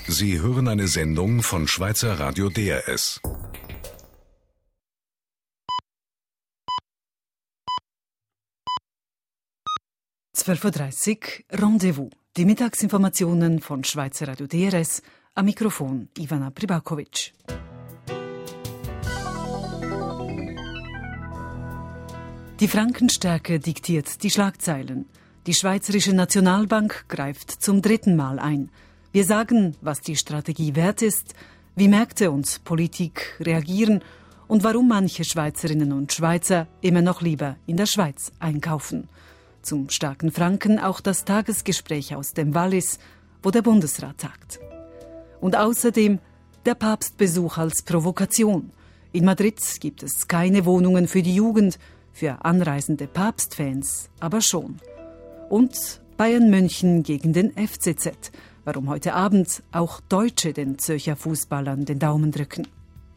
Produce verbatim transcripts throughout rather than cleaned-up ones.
Sie hören eine Sendung von Schweizer Radio D R S. zwölf Uhr dreißig Rendezvous. Die Mittagsinformationen von Schweizer Radio D R S. Am Mikrofon Ivana Pribakovic. Die Frankenstärke diktiert die Schlagzeilen. Die Schweizerische Nationalbank greift zum dritten Mal ein. Wir sagen, was die Strategie wert ist, wie Märkte und Politik reagieren und warum manche Schweizerinnen und Schweizer immer noch lieber in der Schweiz einkaufen. Zum starken Franken auch das Tagesgespräch aus dem Wallis, wo der Bundesrat tagt. Und außerdem der Papstbesuch als Provokation. In Madrid gibt es keine Wohnungen für die Jugend, für anreisende Papstfans aber schon. Und Bayern München gegen den F C Z, warum heute Abend auch Deutsche den Zürcher Fußballern den Daumen drücken.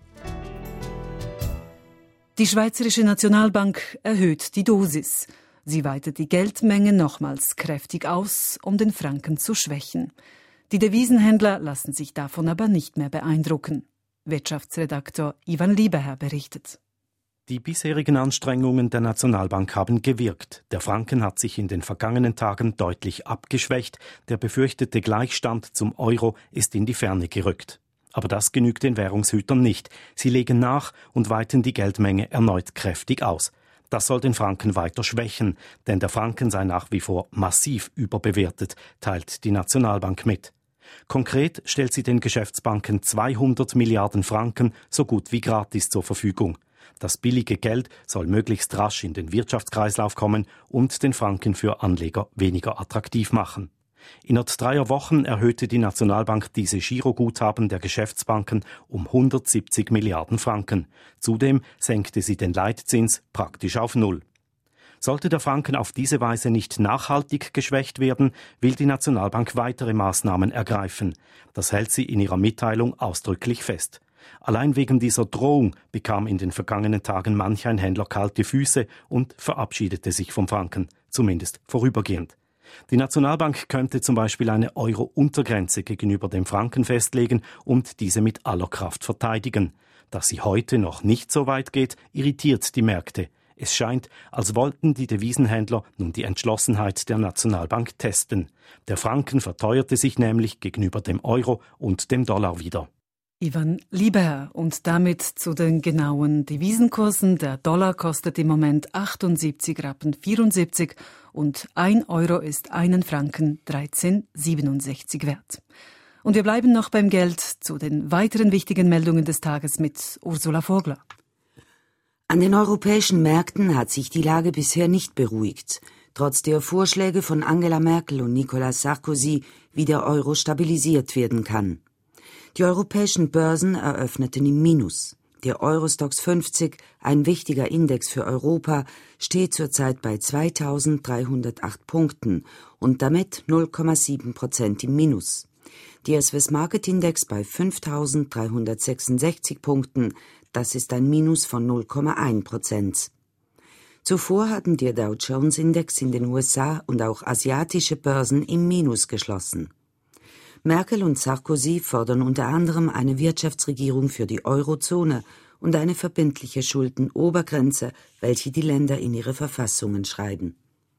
Die Schweizerische Nationalbank erhöht die Dosis. Sie weitet die Geldmenge nochmals kräftig aus, um den Franken zu schwächen. Die Devisenhändler lassen sich davon aber nicht mehr beeindrucken. Wirtschaftsredaktor Ivan Lieberherr berichtet. Die bisherigen Anstrengungen der Nationalbank haben gewirkt. Der Franken hat sich in den vergangenen Tagen deutlich abgeschwächt. Der befürchtete Gleichstand zum Euro ist in die Ferne gerückt. Aber das genügt den Währungshütern nicht. Sie legen nach und weiten die Geldmenge erneut kräftig aus. Das soll den Franken weiter schwächen, denn der Franken sei nach wie vor massiv überbewertet, teilt die Nationalbank mit. Konkret stellt sie den Geschäftsbanken zweihundert Milliarden Franken so gut wie gratis zur Verfügung. Das billige Geld soll möglichst rasch in den Wirtschaftskreislauf kommen und den Franken für Anleger weniger attraktiv machen. Innerhalb dreier Wochen erhöhte die Nationalbank diese Giroguthaben der Geschäftsbanken um hundertsiebzig Milliarden Franken. Zudem senkte sie den Leitzins praktisch auf Null. Sollte der Franken auf diese Weise nicht nachhaltig geschwächt werden, will die Nationalbank weitere Maßnahmen ergreifen. Das hält sie in ihrer Mitteilung ausdrücklich fest. Allein wegen dieser Drohung bekam in den vergangenen Tagen manch ein Händler kalte Füße und verabschiedete sich vom Franken, zumindest vorübergehend. Die Nationalbank könnte zum Beispiel eine Euro-Untergrenze gegenüber dem Franken festlegen und diese mit aller Kraft verteidigen. Dass sie heute noch nicht so weit geht, irritiert die Märkte. Es scheint, als wollten die Devisenhändler nun die Entschlossenheit der Nationalbank testen. Der Franken verteuerte sich nämlich gegenüber dem Euro und dem Dollar wieder. Ivan Lieberherr und damit zu den genauen Devisenkursen. Der Dollar kostet im Moment achtundsiebzig Rappen vierundsiebzig und ein Euro ist einen Franken dreizehn siebenundsechzig wert. Und wir bleiben noch beim Geld zu den weiteren wichtigen Meldungen des Tages mit Ursula Vogler. An den europäischen Märkten hat sich die Lage bisher nicht beruhigt, trotz der Vorschläge von Angela Merkel und Nicolas Sarkozy, wie der Euro stabilisiert werden kann. Die europäischen Börsen eröffneten im Minus. Der Euro-Stoxx fünfzig, ein wichtiger Index für Europa, steht zurzeit bei zweitausenddreihundertacht Punkten und damit null Komma sieben Prozent im Minus. Der Swiss Market Index bei fünftausenddreihundertsechsundsechzig Punkten, das ist ein Minus von null Komma eins Prozent. Zuvor hatten der Dow Jones Index in den U S A und auch asiatische Börsen im Minus geschlossen. Merkel und Sarkozy fordern unter anderem eine Wirtschaftsregierung für die Eurozone und eine verbindliche Schuldenobergrenze, welche die Länder in ihre Verfassungen schreiben.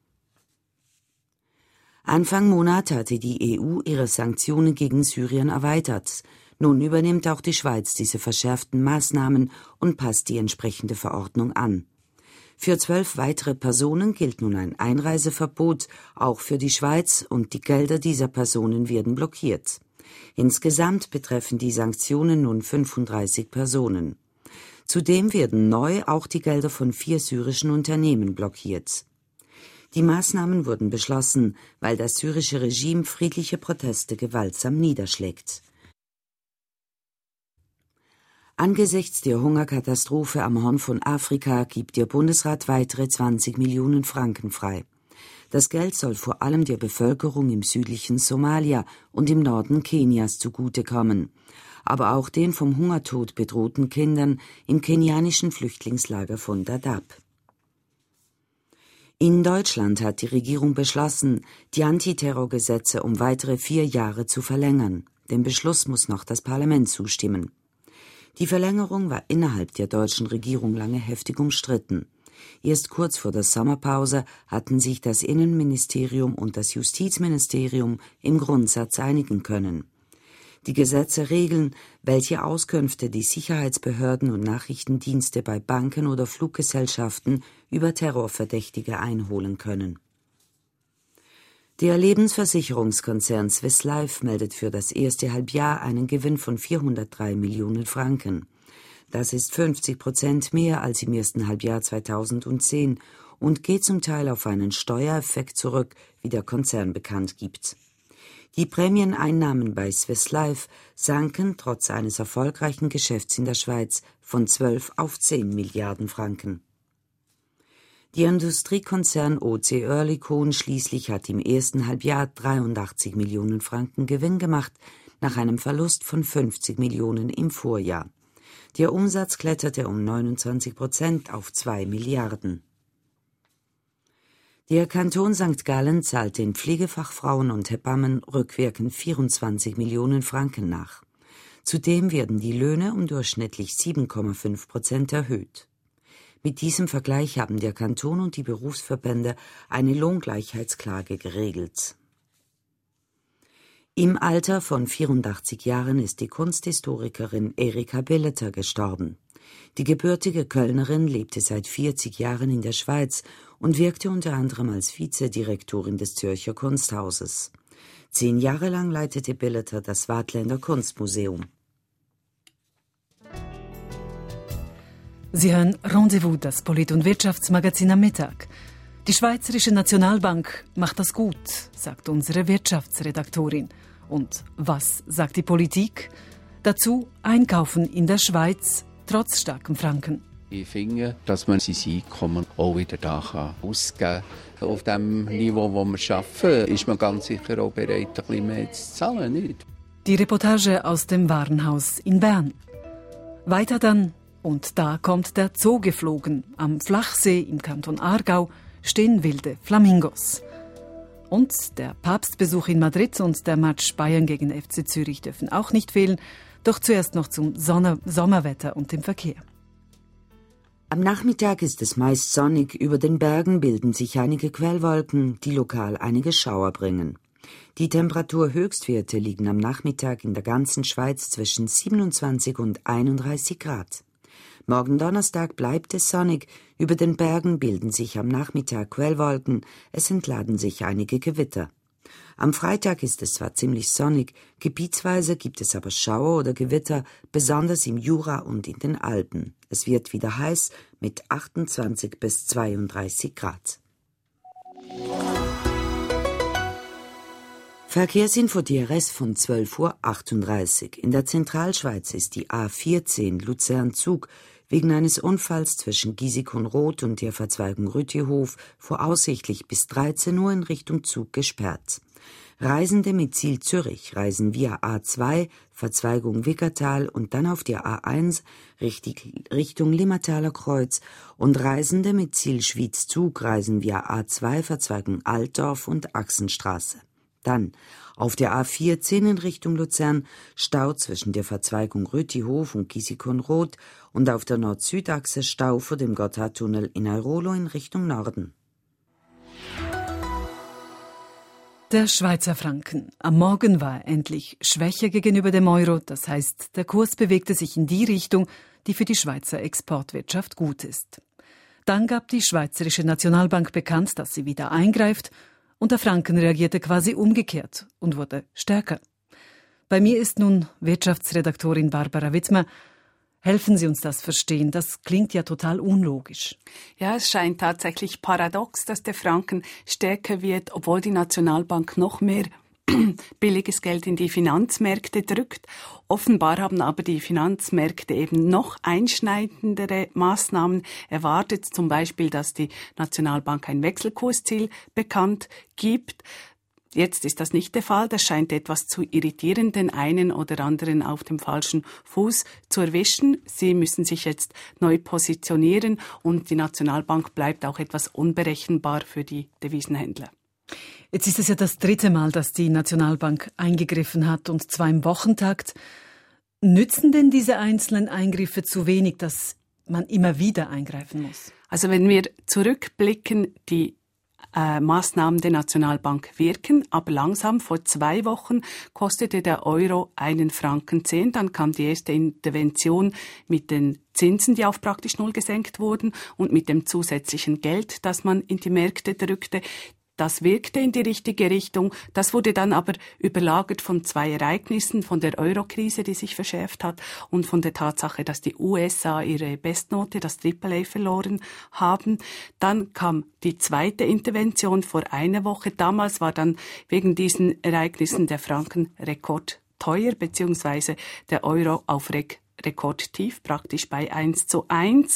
Anfang Monat hatte die E U ihre Sanktionen gegen Syrien erweitert. Nun übernimmt auch die Schweiz diese verschärften Maßnahmen und passt die entsprechende Verordnung an. Für zwölf weitere Personen gilt nun ein Einreiseverbot, auch für die Schweiz, und die Gelder dieser Personen werden blockiert. Insgesamt betreffen die Sanktionen nun fünfunddreißig Personen. Zudem werden neu auch die Gelder von vier syrischen Unternehmen blockiert. Die Maßnahmen wurden beschlossen, weil das syrische Regime friedliche Proteste gewaltsam niederschlägt. Angesichts der Hungerkatastrophe am Horn von Afrika gibt der Bundesrat weitere zwanzig Millionen Franken frei. Das Geld soll vor allem der Bevölkerung im südlichen Somalia und im Norden Kenias zugutekommen, aber auch den vom Hungertod bedrohten Kindern im kenianischen Flüchtlingslager von Dadaab. In Deutschland hat die Regierung beschlossen, die Antiterrorgesetze um weitere vier Jahre zu verlängern. Dem Beschluss muss noch das Parlament zustimmen. Die Verlängerung war innerhalb der deutschen Regierung lange heftig umstritten. Erst kurz vor der Sommerpause hatten sich das Innenministerium und das Justizministerium im Grundsatz einigen können. Die Gesetze regeln, welche Auskünfte die Sicherheitsbehörden und Nachrichtendienste bei Banken oder Fluggesellschaften über Terrorverdächtige einholen können. Der Lebensversicherungskonzern Swiss Life meldet für das erste Halbjahr einen Gewinn von vierhundertdrei Millionen Franken. Das ist fünfzig Prozent mehr als im ersten Halbjahr zweitausendzehn und geht zum Teil auf einen Steuereffekt zurück, wie der Konzern bekannt gibt. Die Prämieneinnahmen bei Swiss Life sanken trotz eines erfolgreichen Geschäfts in der Schweiz von zwölf auf zehn Milliarden Franken. Der Industriekonzern O C Oerlikon schließlich hat im ersten Halbjahr dreiundachtzig Millionen Franken Gewinn gemacht, nach einem Verlust von fünfzig Millionen im Vorjahr. Der Umsatz kletterte um neunundzwanzig Prozent auf zwei Milliarden. Der Kanton Sankt Gallen zahlt den Pflegefachfrauen und Hebammen rückwirkend vierundzwanzig Millionen Franken nach. Zudem werden die Löhne um durchschnittlich sieben Komma fünf Prozent erhöht. Mit diesem Vergleich haben der Kanton und die Berufsverbände eine Lohngleichheitsklage geregelt. Im Alter von vierundachtzig Jahren ist die Kunsthistorikerin Erika Billeter gestorben. Die gebürtige Kölnerin lebte seit vierzig Jahren in der Schweiz und wirkte unter anderem als Vizedirektorin des Zürcher Kunsthauses. Zehn Jahre lang leitete Billeter das Waadtländer Kunstmuseum. Sie hören Rendezvous, das Polit- und Wirtschaftsmagazin am Mittag. Die Schweizerische Nationalbank macht das gut, sagt unsere Wirtschaftsredaktorin. Und was sagt die Politik? Dazu Einkaufen in der Schweiz trotz starkem Franken. Ich finde, dass man sein Einkommen auch wieder da kann ausgeben kann. Auf dem Niveau, wo wir arbeiten, ist man ganz sicher auch bereit, ein bisschen mehr zu zahlen. Nicht? Die Reportage aus dem Warenhaus in Bern. Weiter dann, und da kommt der Zoo geflogen. Am Flachsee im Kanton Aargau stehen wilde Flamingos. Und der Papstbesuch in Madrid und der Match Bayern gegen F C Zürich dürfen auch nicht fehlen. Doch zuerst noch zum Sonne- Sommerwetter und dem Verkehr. Am Nachmittag ist es meist sonnig, über den Bergen bilden sich einige Quellwolken, die lokal einige Schauer bringen. Die Temperaturhöchstwerte liegen am Nachmittag in der ganzen Schweiz zwischen siebenundzwanzig und einunddreißig Grad. Morgen Donnerstag bleibt es sonnig, über den Bergen bilden sich am Nachmittag Quellwolken, es entladen sich einige Gewitter. Am Freitag ist es zwar ziemlich sonnig, gebietsweise gibt es aber Schauer oder Gewitter, besonders im Jura und in den Alpen. Es wird wieder heiß mit achtundzwanzig bis zweiunddreißig Grad. Verkehrsinfo D R S von zwölf Uhr achtunddreißig. In der Zentralschweiz ist die A vierzehn Luzern-Zug wegen eines Unfalls zwischen Giesecon-Roth und der Verzweigung Rüttihof voraussichtlich bis dreizehn Uhr in Richtung Zug gesperrt. Reisende mit Ziel Zürich reisen via A zwei, Verzweigung Wickertal und dann auf der A eins Richtung Limmertaler Kreuz und Reisende mit Ziel Schwyz-Zug reisen via A zwei, Verzweigung Altdorf und Achsenstraße. Dann auf der A vierzehn in Richtung Luzern Stau zwischen der Verzweigung Rüttihof und Giesecon-Roth und auf der Nord-Süd-Achse Stau vor dem Gotthardtunnel in Airolo in Richtung Norden. Der Schweizer Franken. Am Morgen war er endlich schwächer gegenüber dem Euro. Das heißt, der Kurs bewegte sich in die Richtung, die für die Schweizer Exportwirtschaft gut ist. Dann gab die Schweizerische Nationalbank bekannt, dass sie wieder eingreift, und der Franken reagierte quasi umgekehrt und wurde stärker. Bei mir ist nun Wirtschaftsredaktorin Barbara Wittmer. Helfen Sie uns das verstehen. Das klingt ja total unlogisch. Ja, es scheint tatsächlich paradox, dass der Franken stärker wird, obwohl die Nationalbank noch mehr billiges Geld in die Finanzmärkte drückt. Offenbar haben aber die Finanzmärkte eben noch einschneidendere Maßnahmen erwartet, zum Beispiel, dass die Nationalbank ein Wechselkursziel bekannt gibt. Jetzt ist das nicht der Fall. Das scheint etwas zu irritieren, den einen oder anderen auf dem falschen Fuß zu erwischen. Sie müssen sich jetzt neu positionieren und die Nationalbank bleibt auch etwas unberechenbar für die Devisenhändler. Jetzt ist es ja das dritte Mal, dass die Nationalbank eingegriffen hat, und zwar im Wochentakt. Nützen denn diese einzelnen Eingriffe zu wenig, dass man immer wieder eingreifen muss? Also wenn wir zurückblicken, die äh, Maßnahmen der Nationalbank wirken, aber langsam. Vor zwei Wochen kostete der Euro einen Franken zehn. Dann kam die erste Intervention mit den Zinsen, die auf praktisch null gesenkt wurden, und mit dem zusätzlichen Geld, das man in die Märkte drückte. Das wirkte in die richtige Richtung. Das wurde dann aber überlagert von zwei Ereignissen, von der Euro-Krise, die sich verschärft hat, und von der Tatsache, dass die U S A ihre Bestnote, das Triple A, verloren haben. Dann kam die zweite Intervention vor einer Woche. Damals war dann wegen diesen Ereignissen der Franken rekordteuer, beziehungsweise der Euro auf Re- Rekordtief, praktisch bei eins zu eins.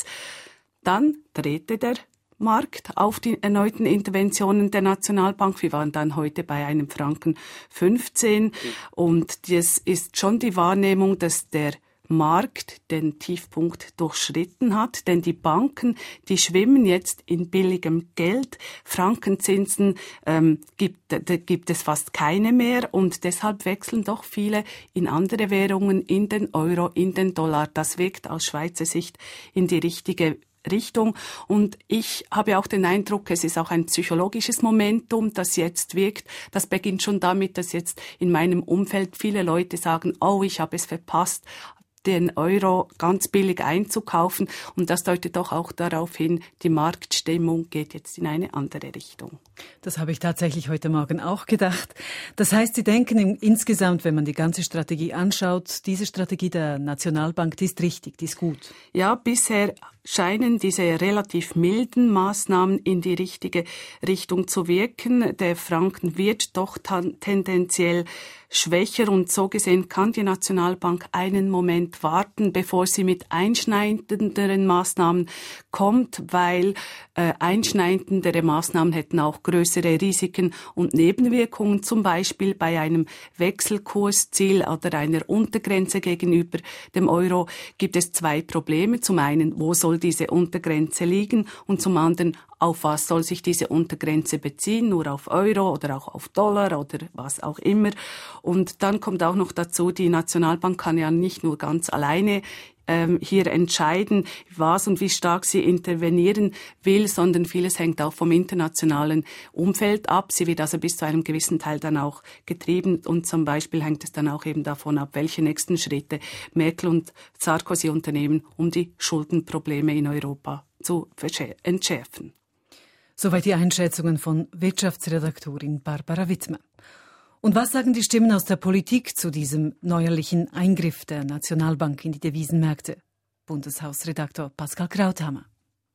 Dann drehte der Markt auf die erneuten Interventionen der Nationalbank. Wir waren dann heute bei einem Franken fünfzehn. Und das ist schon die Wahrnehmung, dass der Markt den Tiefpunkt durchschritten hat, denn die Banken, die schwimmen jetzt in billigem Geld. Frankenzinsen ähm, gibt, da gibt es fast keine mehr, und deshalb wechseln doch viele in andere Währungen, in den Euro, in den Dollar. Das wirkt aus Schweizer Sicht in die richtige Richtung. Und ich habe auch den Eindruck, es ist auch ein psychologisches Momentum, das jetzt wirkt. Das beginnt schon damit, dass jetzt in meinem Umfeld viele Leute sagen, oh, ich habe es verpasst, den Euro ganz billig einzukaufen. Und das deutet doch auch darauf hin, die Marktstimmung geht jetzt in eine andere Richtung. Das habe ich tatsächlich heute Morgen auch gedacht. Das heißt, Sie denken im, insgesamt, wenn man die ganze Strategie anschaut, diese Strategie der Nationalbank, die ist richtig, die ist gut. Ja, bisher scheinen diese relativ milden Maßnahmen in die richtige Richtung zu wirken. Der Franken wird doch tan- tendenziell schwächer, und so gesehen kann die Nationalbank einen Moment warten, bevor sie mit einschneidenderen Maßnahmen kommt, weil äh, einschneidendere Maßnahmen hätten auch größere Risiken und Nebenwirkungen, zum Beispiel bei einem Wechselkursziel oder einer Untergrenze gegenüber dem Euro gibt es zwei Probleme. Zum einen, wo soll diese Untergrenze liegen, und zum anderen, auf was soll sich diese Untergrenze beziehen, nur auf Euro oder auch auf Dollar oder was auch immer. Und dann kommt auch noch dazu, die Nationalbank kann ja nicht nur ganz alleine ähm, hier entscheiden, was und wie stark sie intervenieren will, sondern vieles hängt auch vom internationalen Umfeld ab. Sie wird also bis zu einem gewissen Teil dann auch getrieben, und zum Beispiel hängt es dann auch eben davon ab, welche nächsten Schritte Merkel und Sarkozy unternehmen, um die Schuldenprobleme in Europa zu entschärfen. Soweit die Einschätzungen von Wirtschaftsredaktorin Barbara Wittmer. Und was sagen die Stimmen aus der Politik zu diesem neuerlichen Eingriff der Nationalbank in die Devisenmärkte? Bundeshausredaktor Pascal Krauthammer.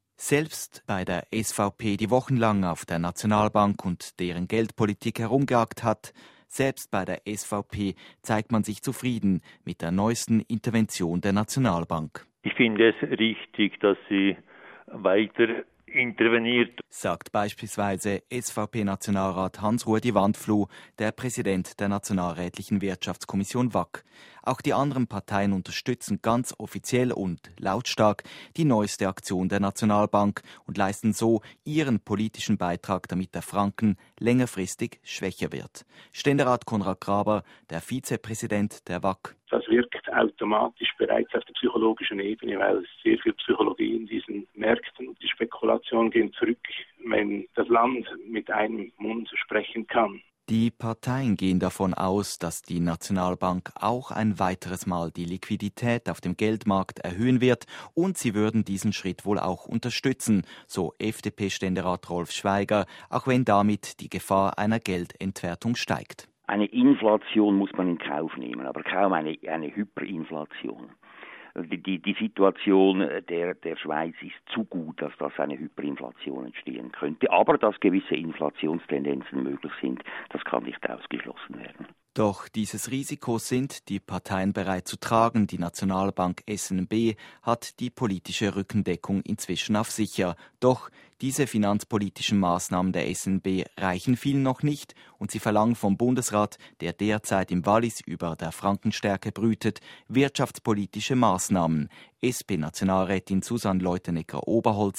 Selbst bei der S V P, die wochenlang auf der Nationalbank und deren Geldpolitik herumgejagt hat, selbst bei der S V P zeigt man sich zufrieden mit der neuesten Intervention der Nationalbank. Ich finde es richtig, dass sie weiter interveniert, sagt beispielsweise S V P-Nationalrat Hans-Rudi Wandfluh, der Präsident der Nationalrätlichen Wirtschaftskommission W A C. Auch die anderen Parteien unterstützen ganz offiziell und lautstark die neueste Aktion der Nationalbank und leisten so ihren politischen Beitrag, damit der Franken längerfristig schwächer wird. Ständerat Konrad Graber, der Vizepräsident der W A C. Das wirkt automatisch bereits auf der psychologischen Ebene, weil es sehr viel Psychologie in diesen Märkten und die Spekulation gehen zurück, wenn das Land mit einem Mund sprechen kann. Die Parteien gehen davon aus, dass die Nationalbank auch ein weiteres Mal die Liquidität auf dem Geldmarkt erhöhen wird, und sie würden diesen Schritt wohl auch unterstützen, so F D P-Ständerat Rolf Schweiger, auch wenn damit die Gefahr einer Geldentwertung steigt. Eine Inflation muss man in Kauf nehmen, aber kaum eine, eine Hyperinflation. Die, die, die Situation der, der Schweiz ist zu gut, dass das eine Hyperinflation entstehen könnte. Aber dass gewisse Inflationstendenzen möglich sind, das kann nicht ausgeschlossen werden. Doch dieses Risiko sind die Parteien bereit zu tragen. Die Nationalbank S N B hat die politische Rückendeckung inzwischen auf sicher. Doch diese finanzpolitischen Maßnahmen der S N B reichen vielen noch nicht, und sie verlangen vom Bundesrat, der derzeit im Wallis über der Frankenstärke brütet, wirtschaftspolitische Maßnahmen. S P-Nationalrätin Susanne Leutenegger-Oberholzer.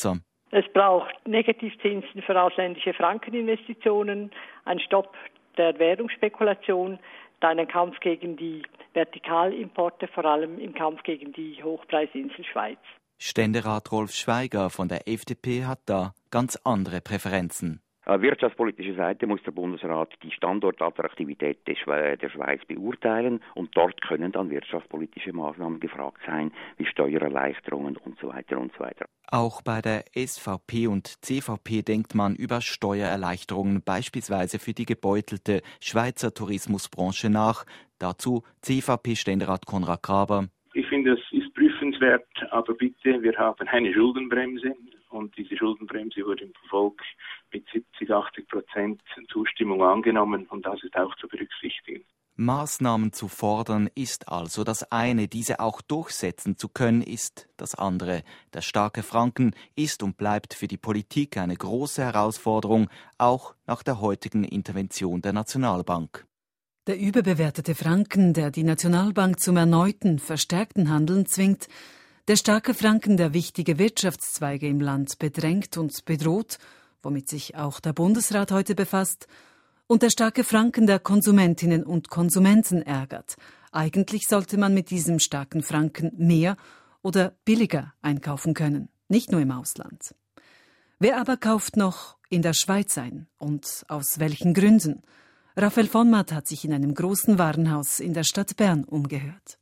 Es braucht Negativzinsen für ausländische Frankeninvestitionen, einen Stopp der Währungsspekulation, dann einen Kampf gegen die Vertikalimporte, vor allem im Kampf gegen die Hochpreisinsel Schweiz. Ständerat Rolf Schweiger von der F D P hat da ganz andere Präferenzen. Auf wirtschaftspolitischer Seite muss der Bundesrat die Standortattraktivität der Schweiz beurteilen und dort können dann wirtschaftspolitische Maßnahmen gefragt sein, wie Steuererleichterungen und so weiter und so weiter. Auch bei der S V P und C V P denkt man über Steuererleichterungen beispielsweise für die gebeutelte Schweizer Tourismusbranche nach. Dazu C V P-Ständerat Konrad Graber. Ich finde, es ist prüfenswert, aber bitte, wir haben eine Schuldenbremse. Und diese Schuldenbremse wurde im Volk mit siebzig, achtzig Prozent Zustimmung angenommen. Und das ist auch zu berücksichtigen. Maßnahmen zu fordern ist also das eine, diese auch durchsetzen zu können ist das andere. Der starke Franken ist und bleibt für die Politik eine große Herausforderung, auch nach der heutigen Intervention der Nationalbank. Der überbewertete Franken, der die Nationalbank zum erneuten, verstärkten Handeln zwingt, der starke Franken, der wichtige Wirtschaftszweige im Land bedrängt und bedroht, womit sich auch der Bundesrat heute befasst, und der starke Franken, der Konsumentinnen und Konsumenten ärgert. Eigentlich sollte man mit diesem starken Franken mehr oder billiger einkaufen können, nicht nur im Ausland. Wer aber kauft noch in der Schweiz ein und aus welchen Gründen? Raphael von Matt hat sich in einem großen Warenhaus in der Stadt Bern umgehört.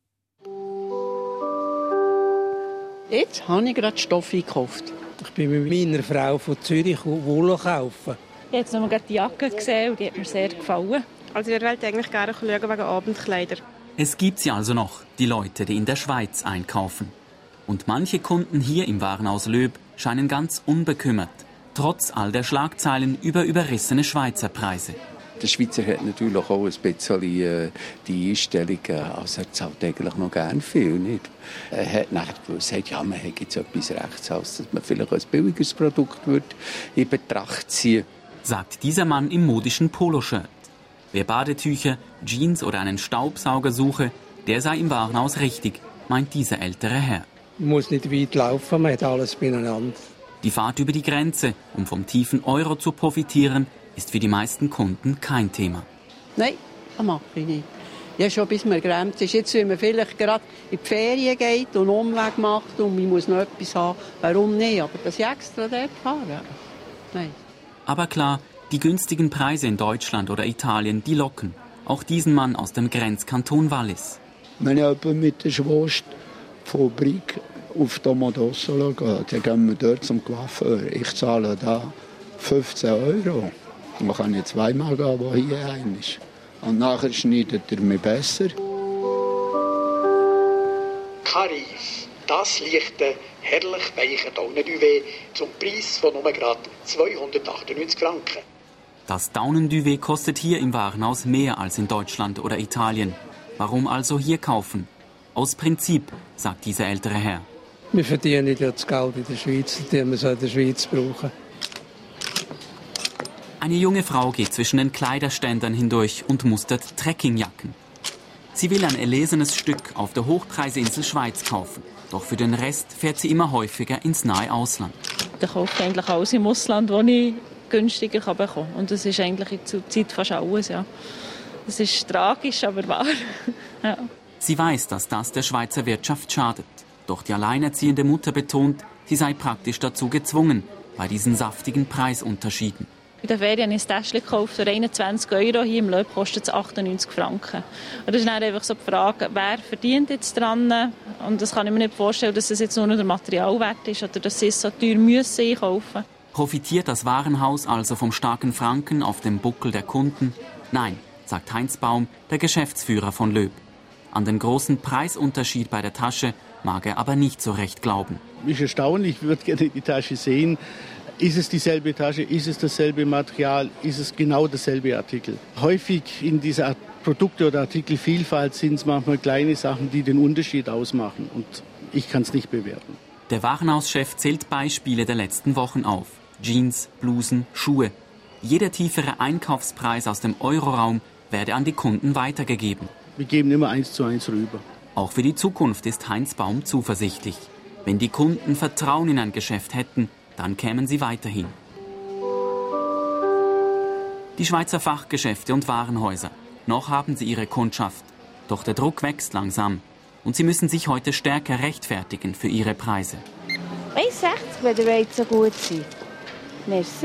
Jetzt habe ich gerade Stoff eingekauft. Ich bin mit meiner Frau von Zürich Wolle kaufen. Ich habe jetzt noch mal die Jacke gesehen und die hat mir sehr gefallen. Also wir wollten eigentlich gerne schauen wegen Abendkleider. Es gibt sie also noch, die Leute, die in der Schweiz einkaufen. Und manche Kunden hier im Warenhaus Löb scheinen ganz unbekümmert, trotz all der Schlagzeilen über überrissene Schweizer Preise. Der Schweizer hat natürlich auch ein bisschen äh, die Einstellung, äh, also er zahlt eigentlich noch gern viel, nicht? Er hat nachher gesagt, ja, man hat jetzt etwas Rechts aus, dass man vielleicht ein billigeres Produkt wird in Betracht ziehen. Sagt dieser Mann im modischen Poloshirt. Wer Badetücher, Jeans oder einen Staubsauger suche, der sei im Warenhaus richtig, meint dieser ältere Herr. Man muss nicht weit laufen, man hat alles beieinander. Die Fahrt über die Grenze, um vom tiefen Euro zu profitieren, ist für die meisten Kunden kein Thema. Nein, das mache ich nicht. Ja, schon bis man grenzt ist. Jetzt, wenn man vielleicht gerade in die Ferien geht und einen Umweg macht und man muss noch etwas haben, warum nicht? Aber dass ich extra dort fahre, nein. Aber klar, die günstigen Preise in Deutschland oder Italien, die locken. Auch diesen Mann aus dem Grenzkanton Wallis. Wenn ich mit der Schwurstfabrik auf Domodossolo gehe, dann gehen wir dort zum Coiffeur. Ich zahle da fünfzehn Euro. Man kann nicht zweimal gehen, wo hier ein ist. Und nachher schneidet er mich besser. Caris, das leichte, herrlich weiche Daunenduvet zum Preis von nur gerade zweihundertachtundneunzig Franken. Das Daunenduvet kostet hier im Warenhaus mehr als in Deutschland oder Italien. Warum also hier kaufen? Aus Prinzip, sagt dieser ältere Herr. Wir verdienen ja das Geld in der Schweiz, das wir so in der Schweiz brauchen. Eine junge Frau geht zwischen den Kleiderständern hindurch und mustert Trekkingjacken. Sie will ein erlesenes Stück auf der Hochpreisinsel Schweiz kaufen. Doch für den Rest fährt sie immer häufiger ins nahe Ausland. Ich kaufe eigentlich alles im Ausland, wo ich günstiger bekommen kann. Und das ist eigentlich in der Zeit fast alles. Ja. Das ist tragisch, aber wahr. Ja. Sie weiß, dass das der Schweizer Wirtschaft schadet. Doch die alleinerziehende Mutter betont, sie sei praktisch dazu gezwungen, bei diesen saftigen Preisunterschieden. In der Ferien habe ich ein Täschchen gekauft für einundzwanzig Euro. Hier im Löb kostet es achtundneunzig Franken. Und das ist dann einfach so die Frage, wer verdient jetzt dran? Und das kann ich mir nicht vorstellen, dass es jetzt nur noch der Materialwert ist oder dass sie es so teuer müssen einkaufen. Profitiert das Warenhaus also vom starken Franken auf dem Buckel der Kunden? Nein, sagt Heinz Baum, der Geschäftsführer von Löb. An den großen Preisunterschied bei der Tasche mag er aber nicht so recht glauben. Ist erstaunlich, ich würde gerne die Tasche sehen. Ist es dieselbe Tasche? Ist es dasselbe Material? Ist es genau dasselbe Artikel? Häufig in dieser Produkte- oder Artikelvielfalt sind es manchmal kleine Sachen, die den Unterschied ausmachen. Und ich kann es nicht bewerten. Der Warenhauschef zählt Beispiele der letzten Wochen auf. Jeans, Blusen, Schuhe. Jeder tiefere Einkaufspreis aus dem Euroraum werde an die Kunden weitergegeben. Wir geben immer eins zu eins rüber. Auch für die Zukunft ist Heinz Baum zuversichtlich. Wenn die Kunden Vertrauen in ein Geschäft hätten, dann kämen sie weiterhin. Die Schweizer Fachgeschäfte und Warenhäuser. Noch haben sie ihre Kundschaft. Doch der Druck wächst langsam. Und sie müssen sich heute stärker rechtfertigen für ihre Preise. eins sechzig, wenn ihr wollt, so gut sein. Merci.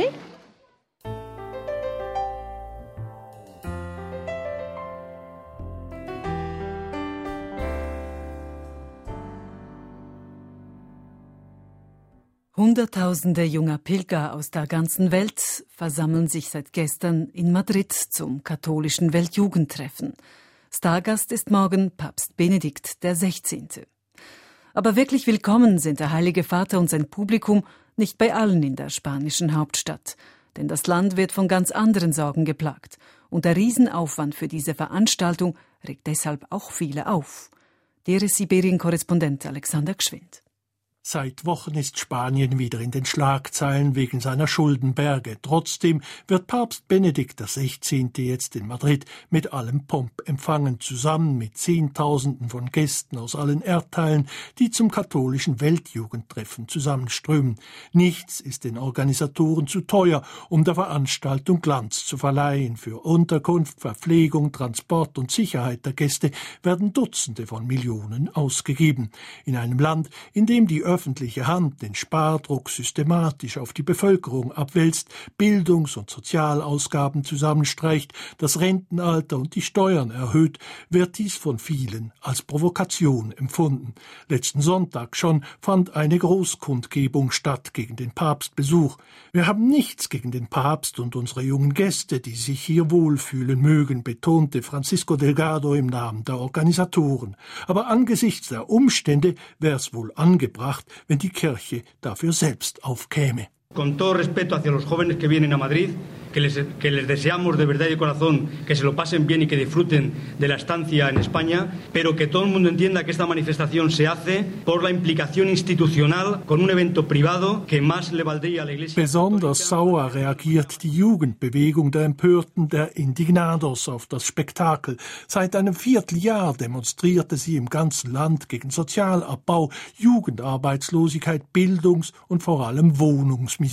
Hunderttausende junger Pilger aus der ganzen Welt versammeln sich seit gestern in Madrid zum katholischen Weltjugendtreffen. Stargast ist morgen Papst Benedikt der Sechzehnte. Aber wirklich willkommen sind der Heilige Vater und sein Publikum nicht bei allen in der spanischen Hauptstadt. Denn das Land wird von ganz anderen Sorgen geplagt. Und der Riesenaufwand für diese Veranstaltung regt deshalb auch viele auf. Der Sibirien-Korrespondent Alexander Gschwind. Seit Wochen ist Spanien wieder in den Schlagzeilen wegen seiner Schuldenberge. Trotzdem wird Papst Benedikt der Sechzehnte jetzt in Madrid mit allem Pomp empfangen, zusammen mit Zehntausenden von Gästen aus allen Erdteilen, die zum katholischen Weltjugendtreffen zusammenströmen. Nichts ist den Organisatoren zu teuer, um der Veranstaltung Glanz zu verleihen. Für Unterkunft, Verpflegung, Transport und Sicherheit der Gäste werden Dutzende von Millionen ausgegeben. In einem Land, in dem die öffentliche Hand den Spardruck systematisch auf die Bevölkerung abwälzt, Bildungs- und Sozialausgaben zusammenstreicht, das Rentenalter und die Steuern erhöht, wird dies von vielen als Provokation empfunden. Letzten Sonntag schon fand eine Großkundgebung statt gegen den Papstbesuch. Wir haben nichts gegen den Papst und unsere jungen Gäste, die sich hier wohlfühlen mögen, betonte Francisco Delgado im Namen der Organisatoren. Aber angesichts der Umstände wäre es wohl angebracht, wenn die Kirche dafür selbst aufkäme. Con todo respeto hacia los jóvenes que vienen a Madrid, que les, que les deseamos de verdad y de corazón que se lo pasen bien y que disfruten de la estancia en España, pero que todo el mundo entienda que esta manifestación se hace por la implicación institucional con un evento privado que más le valdría a la Iglesia. Besonders sauer reagiert die Jugendbewegung der Empörten, der Indignados, auf das Spektakel. Seit einem Vierteljahr demonstrierte sie im ganzen Land gegen Sozialabbau, Jugendarbeitslosigkeit, Bildungs- und vor allem Wohnungsmisere.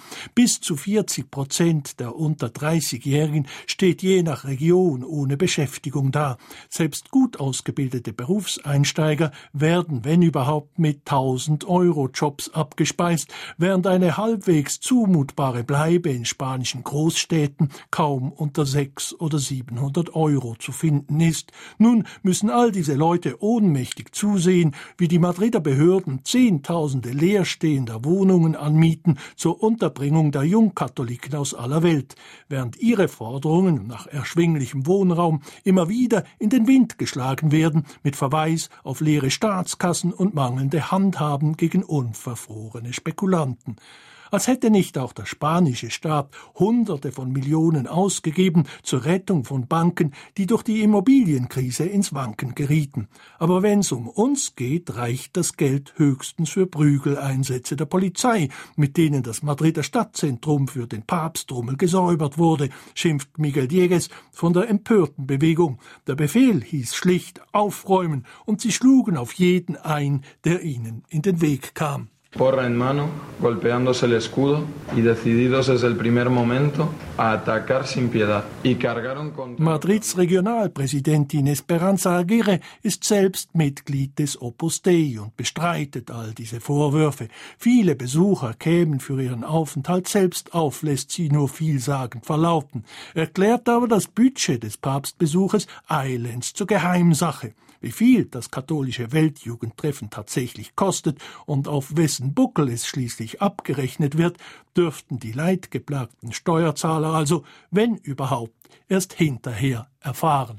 Bis zu vierzig Prozent der unter dreißigjährigen steht je nach Region ohne Beschäftigung da. Selbst gut ausgebildete Berufseinsteiger werden, wenn überhaupt, mit tausend-Euro-Jobs abgespeist, während eine halbwegs zumutbare Bleibe in spanischen Großstädten kaum unter sechshundert oder siebenhundert Euro zu finden ist. Nun müssen all diese Leute ohnmächtig zusehen, wie die Madrider Behörden Zehntausende leerstehender Wohnungen anmieten zur Unterbringung der Jungkatholiken aus aller Welt, während ihre Forderungen nach erschwinglichem Wohnraum immer wieder in den Wind geschlagen werden, mit Verweis auf leere Staatskassen und mangelnde Handhaben gegen unverfrorene Spekulanten. Als hätte nicht auch der spanische Staat Hunderte von Millionen ausgegeben zur Rettung von Banken, die durch die Immobilienkrise ins Wanken gerieten. Aber wenn es um uns geht, reicht das Geld höchstens für Prügeleinsätze der Polizei, mit denen das Madrider Stadtzentrum für den Papstrummel gesäubert wurde, schimpft Miguel Diegues von der empörten Bewegung. Der Befehl hieß schlicht aufräumen, und sie schlugen auf jeden ein, der ihnen in den Weg kam. Porra en mano, golpeándose el escudo y decididos desde el primer momento a atacar sin piedad. Y cargaron con... Madrids Regionalpräsidentin Esperanza Aguirre ist selbst Mitglied des Opus Dei und bestreitet all diese Vorwürfe. Viele Besucher kämen für ihren Aufenthalt selbst auf, lässt sie nur vielsagend verlauten. Erklärt aber das Budget des Papstbesuches eilends zur Geheimsache. Wie viel das katholische Weltjugendtreffen tatsächlich kostet und auf wessen Buckel es schließlich abgerechnet wird, dürften die leidgeplagten Steuerzahler also, wenn überhaupt, erst hinterher erfahren.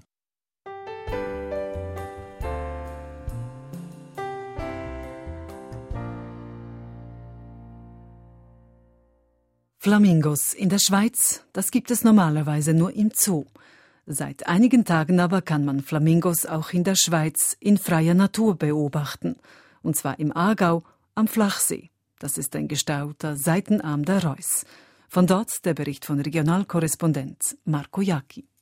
Flamingos in der Schweiz, das gibt es normalerweise nur im Zoo. Seit einigen Tagen aber kann man Flamingos auch in der Schweiz in freier Natur beobachten. Und zwar im Aargau am Flachsee. Das ist ein gestauter Seitenarm der Reuss. Von dort der Bericht von Regionalkorrespondent Marco Jacki.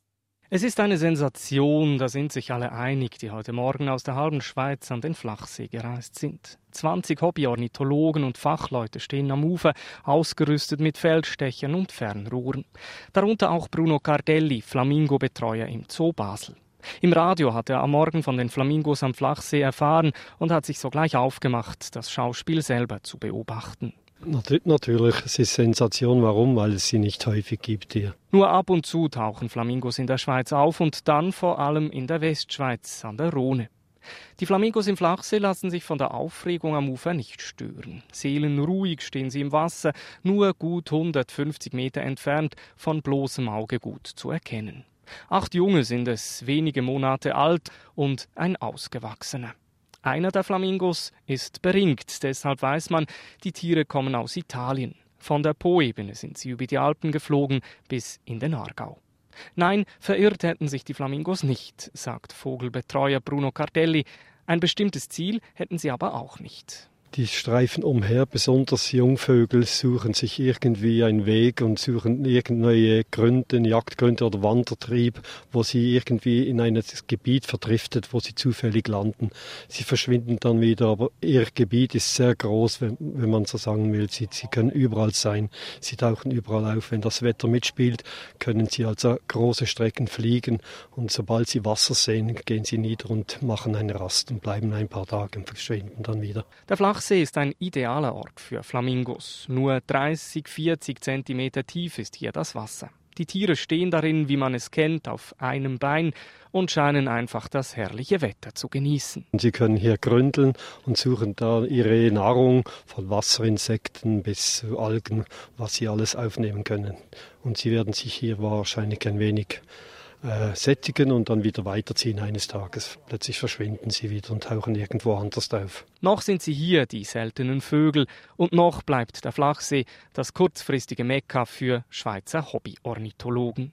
Es ist eine Sensation, da sind sich alle einig, die heute Morgen aus der halben Schweiz an den Flachsee gereist sind. zwanzig Hobbyornithologen und Fachleute stehen am Ufer, ausgerüstet mit Feldstechern und Fernrohren. Darunter auch Bruno Cardelli, Flamingo-Betreuer im Zoo Basel. Im Radio hat er am Morgen von den Flamingos am Flachsee erfahren und hat sich sogleich aufgemacht, das Schauspiel selber zu beobachten. Natürlich, es ist Sensation. Warum? Weil es sie nicht häufig gibt hier. Nur ab und zu tauchen Flamingos in der Schweiz auf und dann vor allem in der Westschweiz an der Rhone. Die Flamingos im Flachsee lassen sich von der Aufregung am Ufer nicht stören. Seelenruhig stehen sie im Wasser, nur gut hundertfünfzig Meter entfernt, von bloßem Auge gut zu erkennen. Acht Junge sind es, wenige Monate alt und ein ausgewachsener. Einer der Flamingos ist beringt, deshalb weiß man, die Tiere kommen aus Italien. Von der Po-Ebene sind sie über die Alpen geflogen bis in den Aargau. Nein, verirrt hätten sich die Flamingos nicht, sagt Vogelbetreuer Bruno Cardelli. Ein bestimmtes Ziel hätten sie aber auch nicht. Die streifen umher, besonders Jungvögel suchen sich irgendwie einen Weg und suchen irgendeine Gründe, Jagdgründe oder Wandertrieb, wo sie irgendwie in ein Gebiet verdriftet, wo sie zufällig landen. Sie verschwinden dann wieder, aber ihr Gebiet ist sehr groß, wenn, wenn man so sagen will. Sie, sie können überall sein, sie tauchen überall auf. Wenn das Wetter mitspielt, können sie also große Strecken fliegen und sobald sie Wasser sehen, gehen sie nieder und machen eine Rast und bleiben ein paar Tage und verschwinden dann wieder. Der Flachsee ist ein idealer Ort für Flamingos. Nur dreißig, vierzig Zentimeter tief ist hier das Wasser. Die Tiere stehen darin, wie man es kennt, auf einem Bein und scheinen einfach das herrliche Wetter zu genießen. Sie können hier gründeln und suchen da ihre Nahrung, von Wasserinsekten bis zu Algen, was sie alles aufnehmen können. Und sie werden sich hier wahrscheinlich ein wenig Äh, sättigen und dann wieder weiterziehen eines Tages. Plötzlich verschwinden sie wieder und tauchen irgendwo anders auf. Noch sind sie hier, die seltenen Vögel, und noch bleibt der Flachsee das kurzfristige Mekka für Schweizer Hobbyornithologen.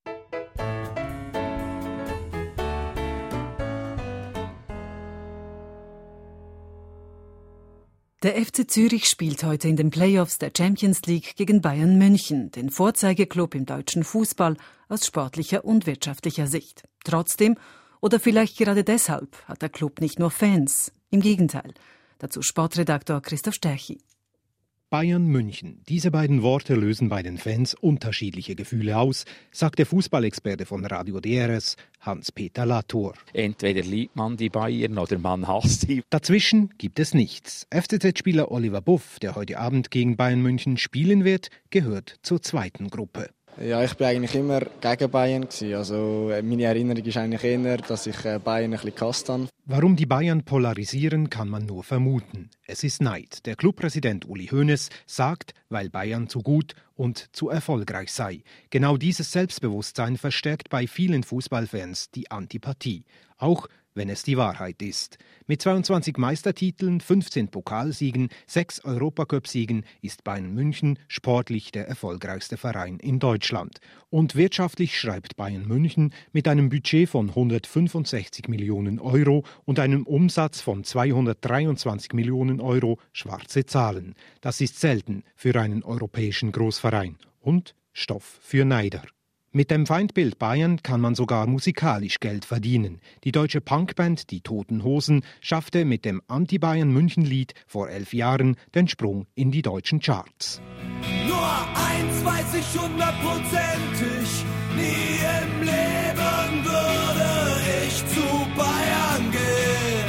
Der F C Zürich spielt heute in den Playoffs der Champions League gegen Bayern München, den Vorzeigeklub im deutschen Fußball aus sportlicher und wirtschaftlicher Sicht. Trotzdem, oder vielleicht gerade deshalb, hat der Club nicht nur Fans. Im Gegenteil. Dazu Sportredaktor Christoph Stärchi. Bayern München. Diese beiden Worte lösen bei den Fans unterschiedliche Gefühle aus, sagt der Fußballexperte von Radio D R S, Hans-Peter Latour. Entweder liebt man die Bayern oder man hasst sie. Dazwischen gibt es nichts. F C Z-Spieler Oliver Buff, der heute Abend gegen Bayern München spielen wird, gehört zur zweiten Gruppe. Ja, ich bin eigentlich immer gegen Bayern gewesen. Also meine Erinnerung ist eigentlich eher, dass ich Bayern ein bisschen gehasst habe. Warum die Bayern polarisieren, kann man nur vermuten. Es ist Neid. Der Clubpräsident Uli Hoeneß sagt, weil Bayern zu gut und zu erfolgreich sei. Genau dieses Selbstbewusstsein verstärkt bei vielen Fußballfans die Antipathie. Auch wenn es die Wahrheit ist. Mit zweiundzwanzig Meistertiteln, fünfzehn Pokalsiegen, sechs Europacup-Siegen ist Bayern München sportlich der erfolgreichste Verein in Deutschland. Und wirtschaftlich schreibt Bayern München mit einem Budget von hundertfünfundsechzig Millionen Euro und einem Umsatz von zweihundertdreiundzwanzig Millionen Euro schwarze Zahlen. Das ist selten für einen europäischen Großverein und Stoff für Neider. Mit dem Feindbild Bayern kann man sogar musikalisch Geld verdienen. Die deutsche Punkband Die Toten Hosen schaffte mit dem Anti-Bayern-München-Lied vor elf Jahren den Sprung in die deutschen Charts. Nur eins weiß ich hundertprozentig, nie im Leben würde ich zu Bayern gehen.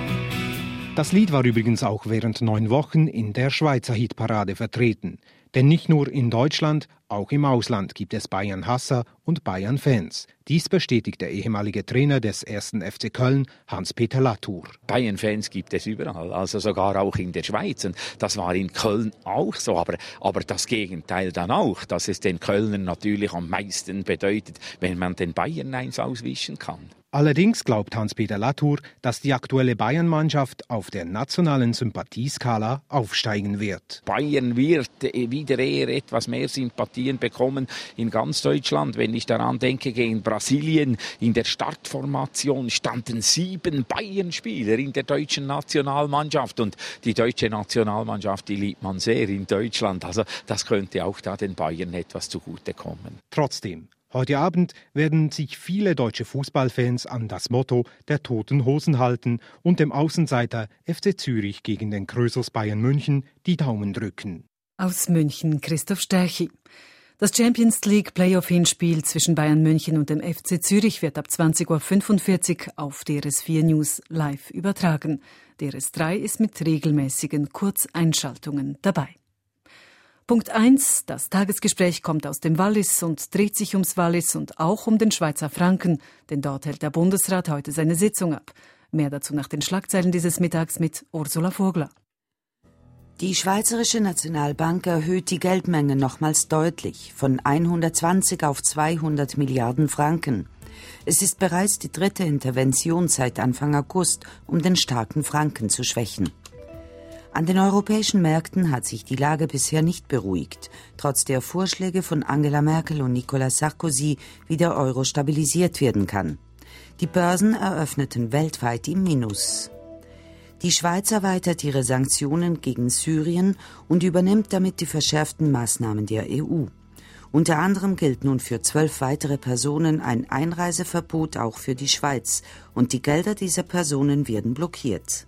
Das Lied war übrigens auch während neun Wochen in der Schweizer Hitparade vertreten. Denn nicht nur in Deutschland, auch im Ausland gibt es Bayern-Hasser und Bayern-Fans. Dies bestätigt der ehemalige Trainer des ersten F C Köln, Hans-Peter Latour. Bayern-Fans gibt es überall, also sogar auch in der Schweiz. Und das war in Köln auch so, aber, aber das Gegenteil dann auch, dass es den Kölnern natürlich am meisten bedeutet, wenn man den Bayern eins auswischen kann. Allerdings glaubt Hans-Peter Latour, dass die aktuelle Bayern-Mannschaft auf der nationalen Sympathieskala aufsteigen wird. Bayern wird wieder eher etwas mehr Sympathien bekommen in ganz Deutschland. Wenn ich daran denke, gegen Brasilien in der Startformation standen sieben Bayern-Spieler in der deutschen Nationalmannschaft. Und die deutsche Nationalmannschaft, die liebt man sehr in Deutschland. Also das könnte auch da den Bayern etwas zugutekommen. Trotzdem. Heute Abend werden sich viele deutsche Fußballfans an das Motto der Toten Hosen halten und dem Außenseiter F C Zürich gegen den Krösus Bayern München die Daumen drücken. Aus München Christoph Stärchi. Das Champions League Playoff-Hinspiel zwischen Bayern München und dem F C Zürich wird ab zwanzig Uhr fünfundvierzig auf D R S vier News live übertragen. D R S drei ist mit regelmäßigen Kurzeinschaltungen dabei. Punkt eins. Das Tagesgespräch kommt aus dem Wallis und dreht sich ums Wallis und auch um den Schweizer Franken, denn dort hält der Bundesrat heute seine Sitzung ab. Mehr dazu nach den Schlagzeilen dieses Mittags mit Ursula Vogler. Die Schweizerische Nationalbank erhöht die Geldmenge nochmals deutlich, von hundertzwanzig auf zweihundert Milliarden Franken. Es ist bereits die dritte Intervention seit Anfang August, um den starken Franken zu schwächen. An den europäischen Märkten hat sich die Lage bisher nicht beruhigt, trotz der Vorschläge von Angela Merkel und Nicolas Sarkozy, wie der Euro stabilisiert werden kann. Die Börsen eröffneten weltweit im Minus. Die Schweiz erweitert ihre Sanktionen gegen Syrien und übernimmt damit die verschärften Maßnahmen der E U. Unter anderem gilt nun für zwölf weitere Personen ein Einreiseverbot auch für die Schweiz und die Gelder dieser Personen werden blockiert.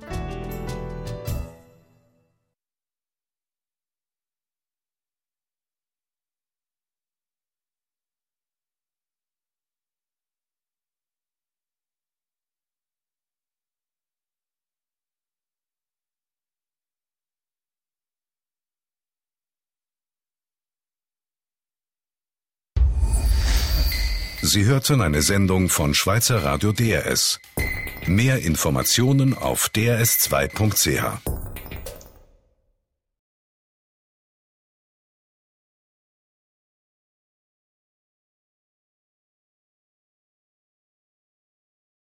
Sie hörten eine Sendung von Schweizer Radio D R S. Mehr Informationen auf d r s zwei punkt c h.